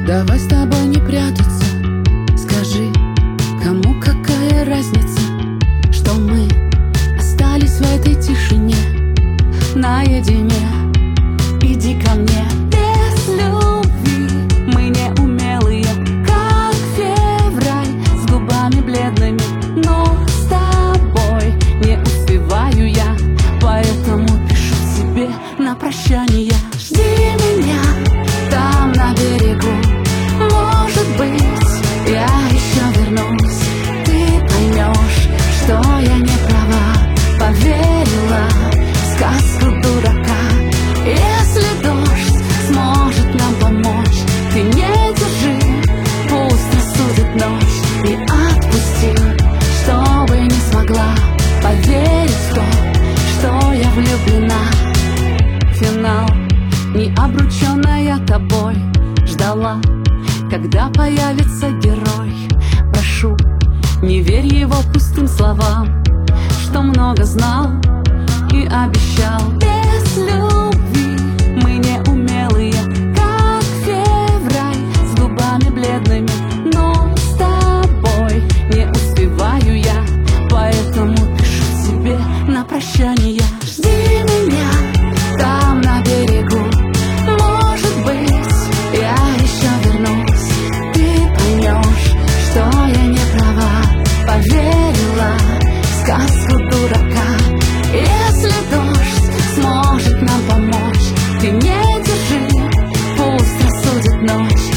Давай с тобой не прятаться. Скажи, кому какая разница, что мы остались в этой тишине наедине. Иди ко мне. Без любви мы не умелые, как февраль, с губами бледными, но с тобой не успеваю я, поэтому пишу себе на прощание. Жди меня там на берегу, может быть, я еще вернусь. Ты поймешь, что я не права, поверила в сказку дурака. Если дождь сможет нам помочь, ты не держи, пусть рассудит ночь. Не отпусти, чтобы не смогла поверить в то, что я влюблена. Финал, не обрученная тобой, ждала, когда появится герой. Прошу, не верь его пустым словам, что много знал и обещал. Без любви мы не умелые, как февраль, с губами бледными, но с тобой не успеваю я, поэтому пишу себе на прощание. Жди меня там на берегу, может быть, я еще вернусь. Ты поймешь, что я не права, поверила в сказку дурака. Если дождь сможет нам помочь, ты не держи, пусть рассудит ночь.